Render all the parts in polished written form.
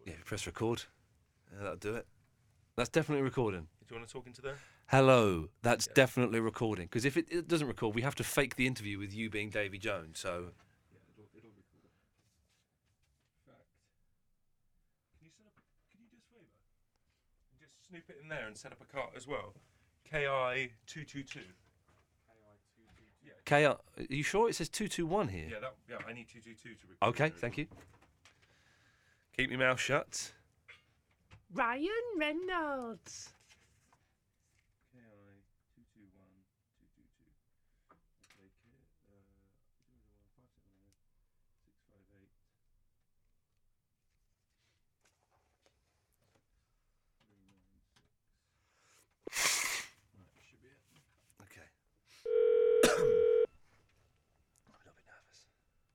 Yeah, press record. That'll do it. That's definitely recording. Do you want to talk into there? Hello, that's definitely recording. Because if it doesn't record, we have to fake the interview with you being Davy Jones, so... Yeah, it'll record. Fact. Can you do us a favour? And just snoop it in there and set up a cart as well. KI222. Yeah. KR, are you sure it says 221 here? Yeah, I need 222 to record. Okay, thank you. Keep your mouth shut. Ryan Reynolds. Okay. I'm a little bit nervous.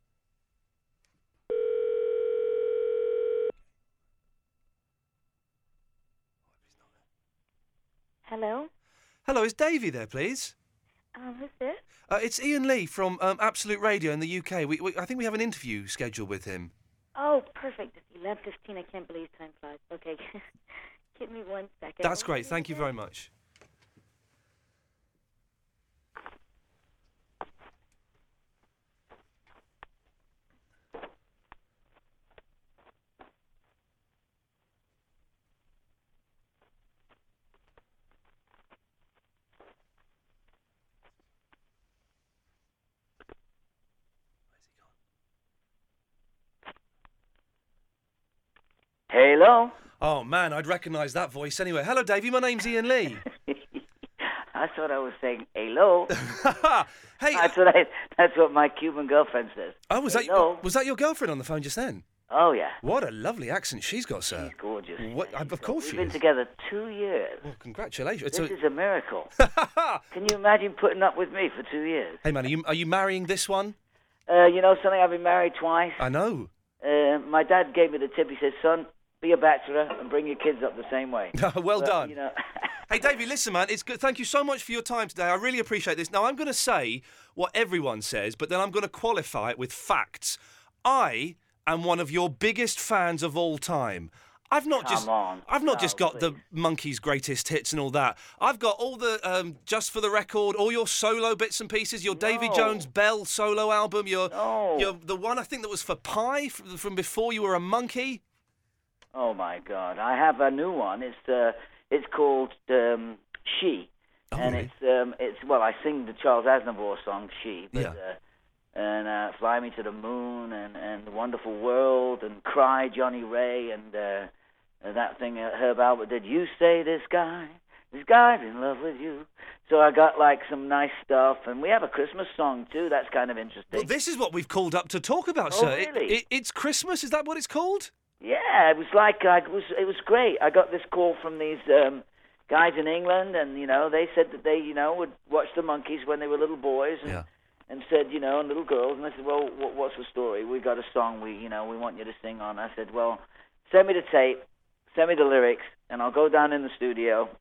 Hello? Hello, is Davy there, please? Who's this? It's Ian Lee from Absolute Radio in the UK. I think we have an interview scheduled with him. Oh, perfect. It's 11:15. I can't believe time flies. Okay. Give me 1 second. That's great. Thank you very much. Hello? Oh, man, I'd recognise that voice anyway. Hello, Davy. My name's Ian Lee. I thought I was saying hello. Hey. That's what my Cuban girlfriend says. Oh, was hello? that your girlfriend on the phone just then? Oh, yeah. What a lovely accent she's got, sir. She's gorgeous. Of course she is. We've been together 2 years. Well, congratulations. This is a miracle. Can you imagine putting up with me for 2 years? Hey, man, are you marrying this one? You know something? I've been married twice. I know. My dad gave me the tip. He said, son, be a bachelor and bring your kids up the same way. Well done. You know... Hey, Davey, listen, man, it's good. Thank you so much for your time today. I really appreciate this. Now, I'm going to say what everyone says, but then I'm going to qualify it with facts. I am one of your biggest fans of all time. I've not just got the Monkees' greatest hits and all that. I've got all the Just for the Record, all your solo bits and pieces, your Davy Jones Bell solo album, your the one I think that was for Pie from before you were a monkey. Oh my God! I have a new one. It's called She, and really? it's I sing the Charles Aznavour song She, but, Yeah. And Fly Me to the Moon and The Wonderful World and Cry Johnny Ray and that thing Herb Albert did. You say this guy's in love with you. So I got like some nice stuff, and we have a Christmas song too. That's kind of interesting. Well, this is what we've called up to talk about, Oh, sir. really? It's Christmas. Is that what it's called? Yeah, it was like it was great. I got this call from these guys in England, and they said that they would watch the Monkees when they were little boys, and said and little girls, and I said, well, what's the story? We got a song we want you to sing on. I said, well, send me the tape, send me the lyrics, and I'll go down in the studio,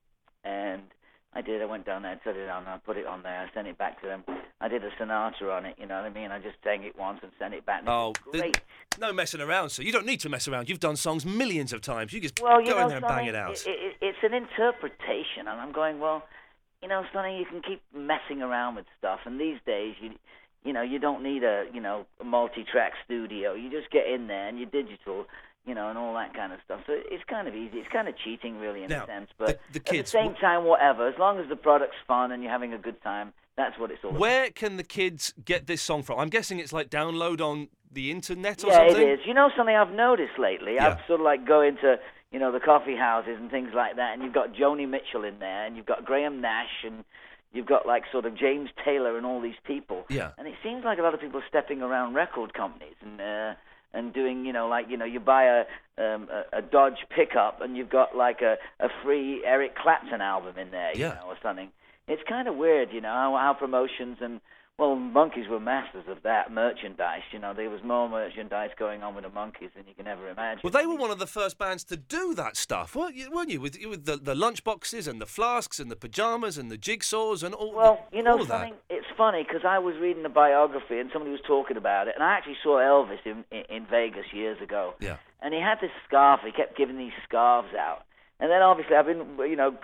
and I did. I went down there and set it on. I put it on there. I sent it back to them. I did a Sinatra on it. You know what I mean? I just sang it once and sent it back. And great. No messing around, sir. You don't need to mess around. You've done songs millions of times. You just go in there and bang it out. It's an interpretation, and I'm going, well, Sonny, you can keep messing around with stuff, and these days, you don't need a multi-track studio. You just get in there and you digital. And all that kind of stuff. So it's kind of easy. It's kind of cheating, really, in a sense. But the kids, at the same time, whatever. As long as the product's fun and you're having a good time, that's what it's all about. Where can the kids get this song from? I'm guessing it's like download on the internet or something? Yeah, it is. You know something I've noticed lately? Yeah. I've sort of like go into, the coffee houses and things like that, and you've got Joni Mitchell in there, and you've got Graham Nash, and you've got like sort of James Taylor and all these people. Yeah. And it seems like a lot of people are stepping around record companies and doing, you buy a Dodge pickup and you've got like a free Eric Clapton album in there, or something. It's kind of weird, how promotions and, Monkees were masters of that, merchandise. There was more merchandise going on with the Monkees than you can ever imagine. Well, they were one of the first bands to do that stuff, weren't you? With the lunchboxes and the flasks and the pyjamas and the jigsaws and all. Well, all of something. that. It's funny because I was reading a biography and somebody was talking about it, and I actually saw Elvis in Vegas years ago. Yeah. And he had this scarf. He kept giving these scarves out. And then obviously I've been,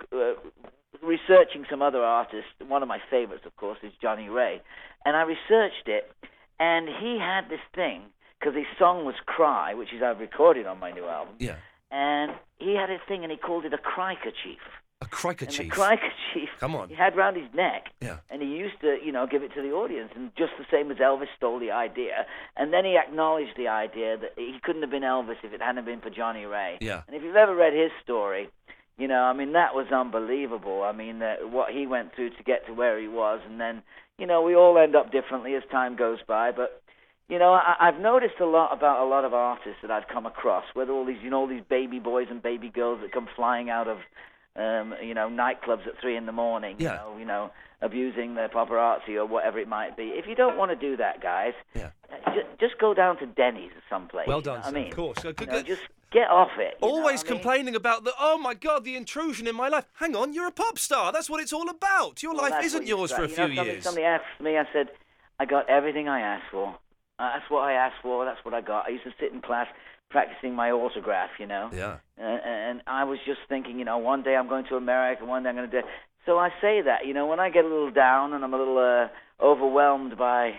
researching some other artists. One of my favorites, of course, is Johnny Ray. And I researched it, and he had this thing, because his song was Cry, which is I've recorded on my new album. Yeah. And he had a thing, and he called it a crikerschief. A crikerschief. And the crikerschief, Come on. he had round his neck. Yeah. And he used to, give it to the audience. And just the same as Elvis stole the idea. And then he acknowledged the idea that he couldn't have been Elvis if it hadn't been for Johnny Ray. Yeah. And if you've ever read his story, that was unbelievable. What he went through to get to where he was. And then, we all end up differently as time goes by. But, I've noticed a lot about a lot of artists that I've come across, whether all these, all these baby boys and baby girls that come flying out of, nightclubs at 3 a.m, abusing their paparazzi or whatever it might be. If you don't want to do that, guys, just go down to Denny's or someplace. Well done, sir. of course. Just get off it. Always complaining about oh my God, the intrusion in my life. Hang on, you're a pop star. That's what it's all about. Your life isn't yours for a few years. Somebody asked me, I said, I got everything I asked for. That's what I asked for. That's what I got. I used to sit in class practicing my autograph, Yeah. And I was just thinking, one day I'm going to America, one day I'm going to do. So I say that, when I get a little down and I'm a little overwhelmed by,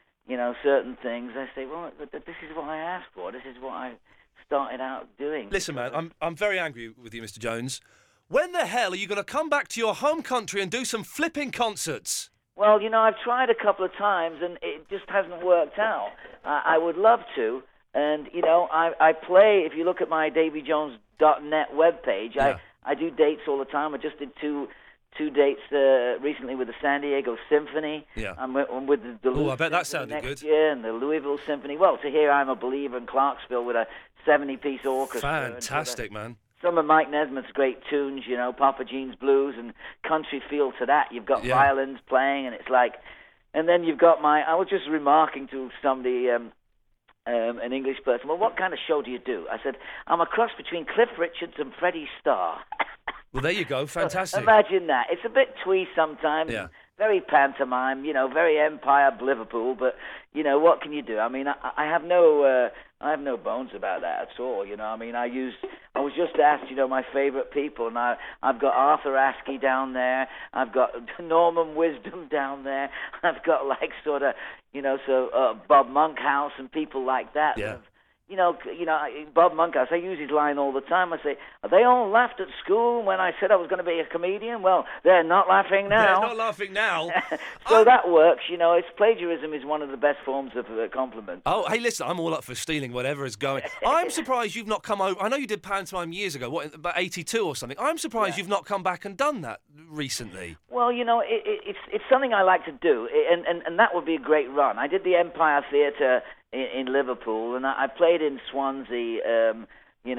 certain things, I say, well, this is what I asked for. This is what I started out doing. Listen, man, I'm very angry with you, Mr. Jones. When the hell are you going to come back to your home country and do some flipping concerts? Well, I've tried a couple of times and it just hasn't worked out. I would love to. And, I play, if you look at my DavyJones.net webpage, I do dates all the time. I just did two dates recently with the San Diego Symphony. Yeah. I'm with the Duluth I bet that Symphony sounded next good. year, and the Louisville Symphony. Well, to hear I'm a Believer in Clarksville with a 70-piece orchestra. Fantastic, man. Some of Mike Nesmith's great tunes, Papa Gene's Blues and country feel to that. You've got violins playing, and it's like... And then you've got I was just remarking to somebody... an English person, well, what kind of show do you do? I said, I'm a cross between Cliff Richards and Freddie Starr. Well, there you go. Fantastic. Imagine that. It's a bit twee sometimes. Yeah. Very pantomime, very Empire of Liverpool, but, what can you do? I have no bones about that at all, I was just asked, my favorite people, and I've got Arthur Askey down there, I've got Norman Wisdom down there, I've got Bob Monkhouse and people like that. Yeah. Bob Monkhouse, I use his line all the time. I say, they all laughed at school when I said I was going to be a comedian. Well, they're not laughing now. They're not laughing now. So that works, It's plagiarism is one of the best forms of compliment. Oh, hey, listen, I'm all up for stealing whatever is going. I'm surprised you've not come over. I know you did pantomime years ago, about 82 or something. I'm surprised you've not come back and done that recently. Well, it's something I like to do, and that would be a great run. I did the Empire Theatre in Liverpool, and I played in Swansea, and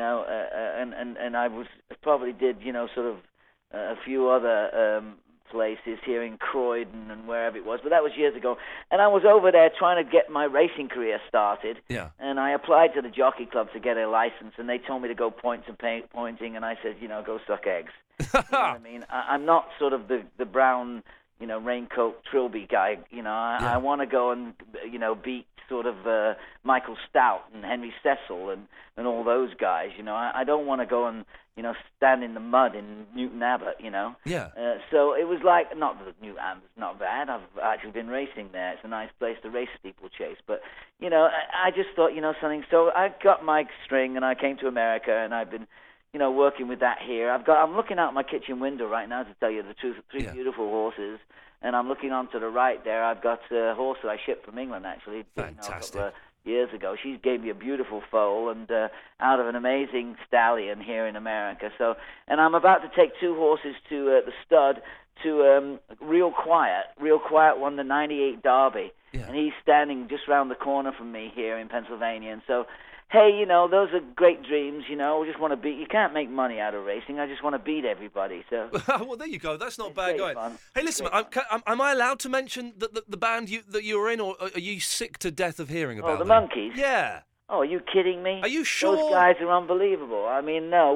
I probably did, a few other places here in Croydon and wherever it was, but that was years ago. And I was over there trying to get my racing career started, and I applied to the Jockey Club to get a license, and they told me to go pointing, and I said, go suck eggs. You know what I mean? I'm not sort of the brown, raincoat Trilby guy. I want to go and, beat sort of Michael Stout and Henry Cecil and all those guys. I don't want to go and stand in the mud in Newton Abbot. Yeah. So it was like, not that Newton Abbott's not bad. I've actually been racing there. It's a nice place to race steeplechase. But I just thought something. So I got my string and I came to America, and I've been working with that here. I'm looking out my kitchen window right now, to tell you the truth. Three beautiful horses. And I'm looking on to the right there. I've got a horse that I shipped from England, actually. Fantastic. A couple of years ago. She gave me a beautiful foal and out of an amazing stallion here in America. So, and I'm about to take two horses to the stud to Real Quiet. Real Quiet won the '98 Derby. Yeah. And he's standing just round the corner from me here in Pennsylvania. And so, hey, those are great dreams, I just want to beat. You can't make money out of racing. I just want to beat everybody. So. Well, there you go. That's not bad going. Fun. Hey, listen, am I allowed to mention the band that you were in, or are you sick to death of hearing about the them? Monkees? Yeah. Oh, are you kidding me? Are you sure? Those guys are unbelievable. No, we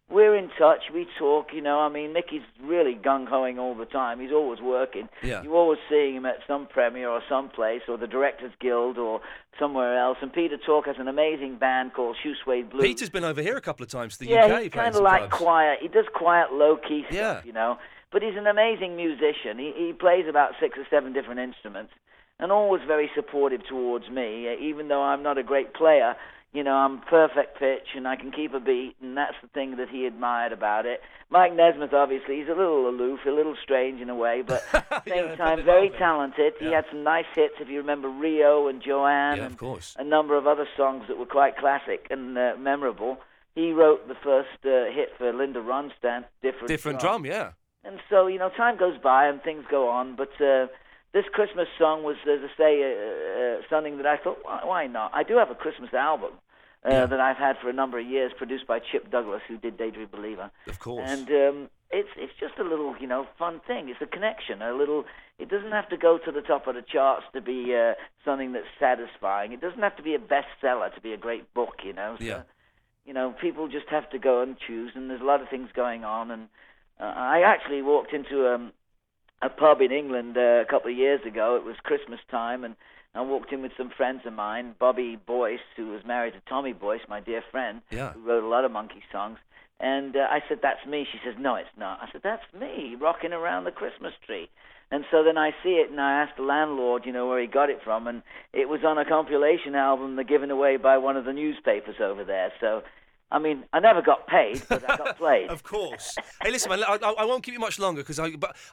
we're in touch. We talk, you know. I mean, Mickey's really gung-hoing all the time. He's always working. Yeah. You're always seeing him at some premiere or some place or the Directors Guild or somewhere else. And Peter Tork has an amazing band called Shoe Suede Blues. Peter's been over here a couple of times to the yeah, UK. he's playing kind of some like clubs. quiet. He does quiet, low-key stuff, Yeah. you know. But he's an amazing musician. He plays about 6 or 7 different instruments and always very supportive towards me, even though I'm not a great player. You know, I'm perfect pitch and I can keep a beat, and that's the thing that he admired about it. Mike Nesmith, obviously, he's a little aloof, a little strange in a way, but at the same Yeah, time, put it very mildly. talented. Yeah. He had some nice hits, if you remember Rio and Joanne, Yeah, and of course. a number of other songs that were quite classic and memorable. He wrote the first hit for Linda Ronstadt, Different drum, yeah. And so, you know, time goes by and things go on, but this Christmas song was, as I say, something that I thought, why not? I do have a Christmas album that I've had for a number of years, produced by Chip Douglas, who did Daydream Believer. Of course. And it's just a little, you know, fun thing. It's a connection, a little. It doesn't have to go to the top of the charts to be something that's satisfying. It doesn't have to be a bestseller to be a great book, you know. So, Yeah. you know, people just have to go and choose, and there's a lot of things going on. And I actually walked into a pub in England a couple of years ago. It was Christmas time, and I walked in with some friends of mine, Bobby Boyce, who was married to Tommy Boyce, my dear friend, Yeah. who wrote a lot of Monkey songs. And I said, that's me. She says, no, it's not. I said, that's me, rocking around the Christmas tree. And so then I see it, and I asked the landlord, you know, where he got it from, and it was on a compilation album that given away by one of the newspapers over there. So, I mean, I never got paid, but I got played. Of course. Hey, listen, man, I won't keep you much longer because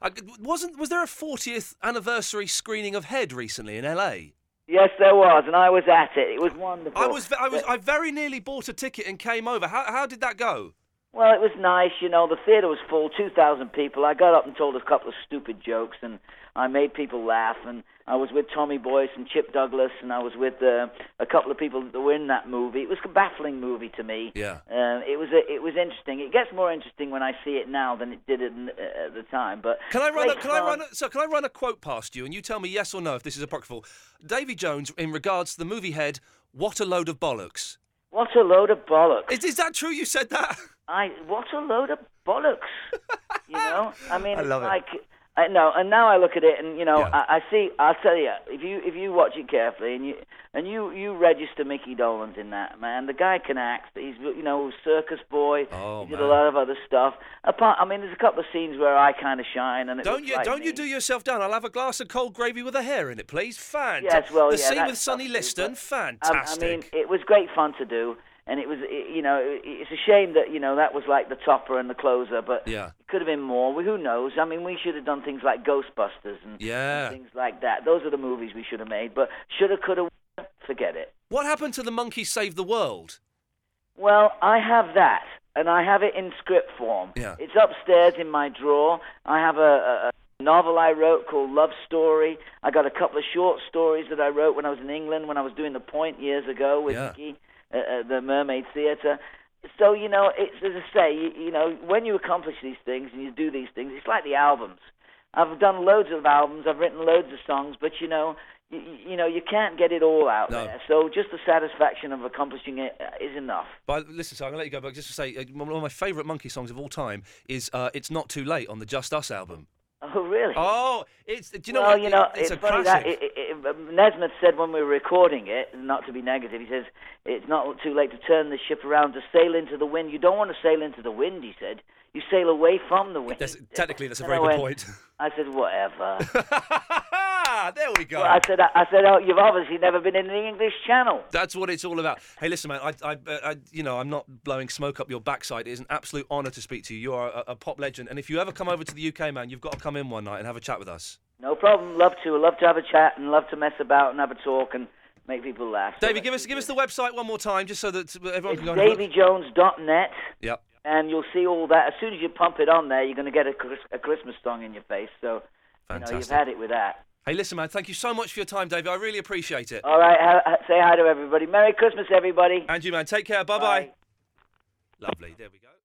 was there a 40th anniversary screening of Head recently in LA? Yes, there was, and I was at it. It was wonderful. I very nearly bought a ticket and came over. How did that go? Well, it was nice, you know. The theater was full, 2,000 people. I got up and told a couple of stupid jokes, and I made people laugh. And I was with Tommy Boyce and Chip Douglas, and I was with a couple of people that were in that movie. It was a baffling movie to me. Yeah. It was interesting. It gets more interesting when I see it now than it did at the time. But Can I great fun. can I run a quote past you and you tell me yes or no if this is apocryphal? Davy Jones, in regards to the movie Head, what a load of bollocks. What a load of bollocks. Is that true? You said that? What a load of bollocks. You know, I mean, I love it. like, no, and now I look at it, and you know, Yeah. I see. I'll tell you, if you watch it carefully, and you register Mickey Dolenz in that, man, the guy can act. He's, you know, circus boy. Oh, he did man. a lot of other stuff. I mean, there's a couple of scenes where I kind of shine, and it Don't looks you like don't me. you do yourself down? I'll have a glass of cold gravy with a hair in it, please. Fantastic. Yes, well, the yeah, scene that with Sonny stuff too, Liston, but, fantastic. I mean, it was great fun to do. And it was, you know, it's a shame that, you know, that was like the topper and the closer, but Yeah. it could have been more. Who knows? I mean, we should have done things like Ghostbusters and things like that. Those are the movies we should have made. But shoulda, coulda, woulda, forget it. What happened to The Monkey Saved the World? Well, I have that, and I have it in script form. Yeah. It's upstairs in my drawer. I have a novel I wrote called Love Story. I got a couple of short stories that I wrote when I was in England, when I was doing The Point years ago with Mickey. The Mermaid Theatre. So, you know, it's, as I say, you know, when you accomplish these things and you do these things, it's like the albums. I've done loads of albums, I've written loads of songs, but, you know, you can't get it all out there. So just the satisfaction of accomplishing it is enough. But listen, so I'm going to let you go, but just to say, one of my favourite Monkey songs of all time is It's Not Too Late on the Just Us album. Oh, really? Oh, do you know well, what? you know, it's a funny classic. that Nesmith said when we were recording it, not to be negative, he says, it's not too late to turn the ship around, to sail into the wind. You don't want to sail into the wind, he said. You sail away from the wind. Technically, that's a And very I good went- point. I said, whatever. There we go. Well, I said, oh, you've obviously never been in the English Channel. That's what it's all about. Hey, listen, man. You know, I'm not blowing smoke up your backside. It is an absolute honour to speak to you. You are a pop legend, and if you ever come over to the UK, man, you've got to come in one night and have a chat with us. No problem. Love to. Love to have a chat and love to mess about and have a talk and make people laugh. So Davey, give us the website one more time, just so that everyone it's can go. DavyJones.net. Yep. And you'll see all that. As soon as you pump it on there, you're going to get a Christmas song in your face. So, you know, you've had it with that. Hey, listen, man, thank you so much for your time, Davey. I really appreciate it. All right, say hi to everybody. Merry Christmas, everybody. And you, man. Take care. Bye-bye. Lovely. There we go.